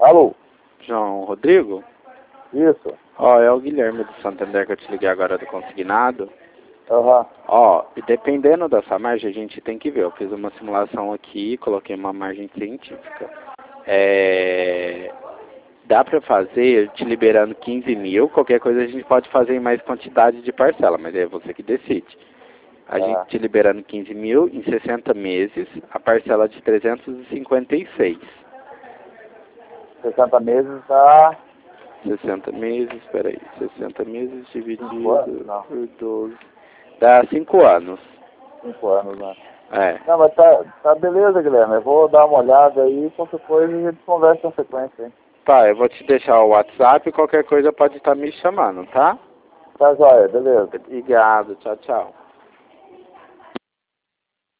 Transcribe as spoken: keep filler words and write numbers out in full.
Alô? João Rodrigo? Isso. Ó, é o Guilherme do Santander que eu te liguei agora do consignado. Aham. Uhum. Ó, e dependendo dessa margem a gente tem que ver. Eu fiz uma simulação aqui, coloquei uma margem científica. É... Dá pra fazer te liberando quinze mil, qualquer coisa a gente pode fazer em mais quantidade de parcela, mas é você que decide. A Uhum. gente te liberando quinze mil em sessenta meses, a parcela de trezentos e cinquenta e seis. sessenta meses dá... sessenta meses, peraí, sessenta meses dividido por doze, dá cinco anos. cinco anos, né? É. Não, mas tá, tá beleza, Guilherme. Eu vou dar uma olhada aí, qualquer coisa a gente conversa na sequência, hein? Tá, eu vou te deixar o WhatsApp, qualquer coisa pode estar me chamando, tá? Tá joia, beleza. Obrigado, tchau, tchau.